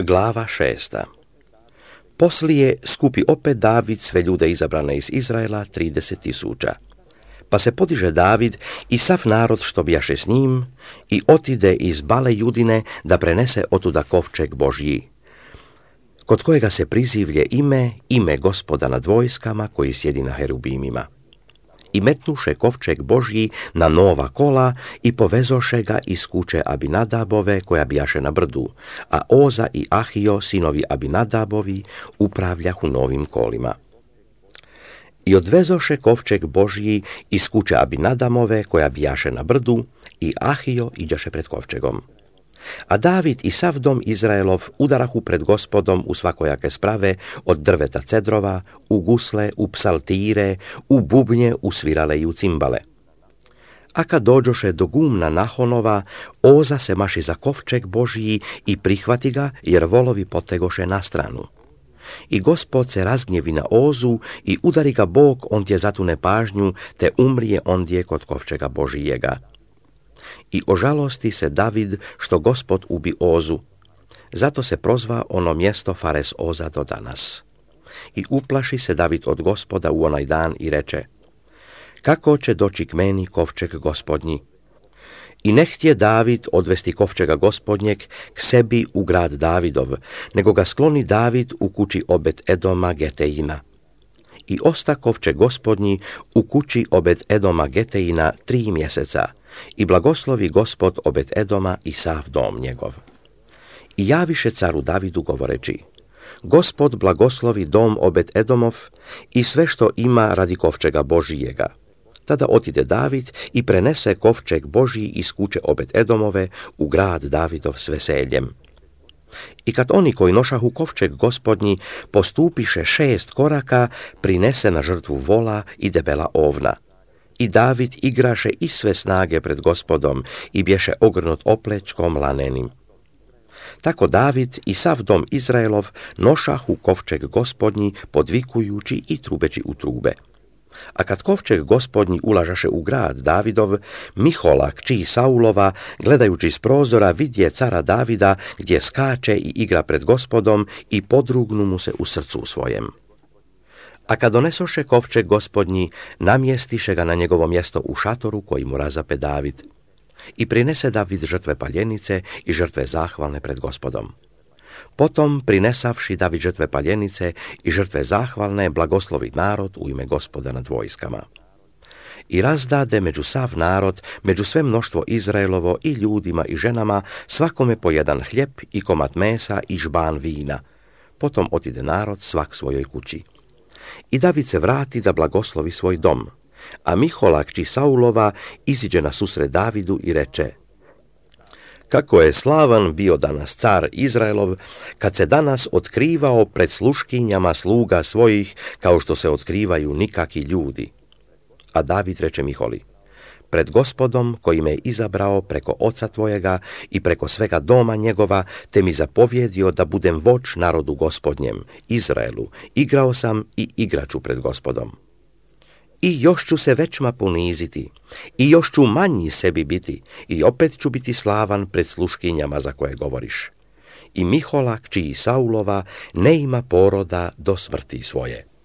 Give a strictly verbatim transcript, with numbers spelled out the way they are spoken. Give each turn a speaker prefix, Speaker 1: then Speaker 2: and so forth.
Speaker 1: Glava šesta. Poslije skupi opet David sve ljude izabrane iz Izraela, trideset tisuća. Pa se podiže David i sav narod što bijaše s njim i otide iz Bale Judine da prenese otuda kovčeg Božji, kod kojega se prizivlje ime, ime Gospoda nad vojskama koji sjedi na herubimima. I metnuše kovčeg Božji na nova kola i povezoše ga iz kuće Abinadabove koja bijaše na brdu, a Oza i Ahio, sinovi Abinadabovi, upravljahu novim kolima. I odvezoše kovčeg Božji iz kuće Abinadamove koja bijaše na brdu i Ahio iđaše pred kovčegom. A David i sav dom Izraelov udarahu pred Gospodom u svakojake sprave, od drveta cedrova, u gusle, u psaltire, u bubnje, u svirale i u cimbale. A kad dođoše do gumna Nahonova, Oza se maši za kovčeg Božji i prihvati ga, jer volovi potegoše na stranu. I Gospod se razgnjevi na Ozu i udari ga Bog ondje zatune pažnju, te umrije ondje kod kovčega Božijega. I ožalosti se David što Gospod ubi Ozu. Zato se prozva ono mjesto Fares Oza do danas. I uplaši se David od Gospoda u onaj dan i reče: kako će doći k meni kovčeg Gospodnji? I ne htje David odvesti kovčega Gospodnjeg k sebi u grad Davidov, nego ga skloni David u kući Obed Edoma Getejina. I osta kovčeg Gospodnji u kući Obed Edoma Getejina tri mjeseca, i blagoslovi Gospod Obed Edoma i sav dom njegov. I javiše caru Davidu govoreći: Gospod blagoslovi dom Obed Edomov i sve što ima radi kovčega Božijega. Tada otide David i prenese kovčeg Božji iz kuće Obed Edomove u grad Davidov s veseljem. I kad oni koji nošahu kovčeg Gospodnji postupiše šest koraka, prinese na žrtvu vola i debela ovna. I David igraše i sve snage pred Gospodom i bješe ogrnut oplečkom lanenim. Tako David i sav dom Izraelov nošahu kovčeg Gospodnji podvikujući i trubeći u trube. A kad kovčeg Gospodnji ulažaše u grad Davidov, Mihola, kći Saulova, gledajući s prozora, vidje cara Davida gdje skače i igra pred Gospodom i podrugnu mu se u srcu svojem. A kad donesoše kovčeg Gospodnji, namjestiše ga na njegovo mjesto u šatoru koji mu razape David. I prinese David žrtve paljenice i žrtve zahvalne pred Gospodom. Potom, prinesavši David žrtve paljenice i žrtve zahvalne, blagoslovi narod u ime Gospoda nad vojskama. I razdade među sav narod, među sve mnoštvo Izraelovo i ljudima i ženama, svakome po jedan hljeb i komad mesa i žban vina. Potom otide narod svak svojoj kući. I David se vrati da blagoslovi svoj dom, a Mihola, kći Saulova, iziđe na susret Davidu i reče: kako je slavan bio danas car Izraelov, kad se danas otkrivao pred sluškinjama sluga svojih, kao što se otkrivaju nikaki ljudi. A David reče Miholi: pred Gospodom koji me je izabrao preko oca tvojega i preko svega doma njegova, te mi zapovjedio da budem vođ narodu Gospodnjem, Izraelu, igrao sam i igraću pred Gospodom. I još ću se većma poniziti, i još ću manji sebi biti, i opet ću biti slavan pred sluškinjama za koje govoriš. I Mihola, kći Saulova, ne ima poroda do smrti svoje.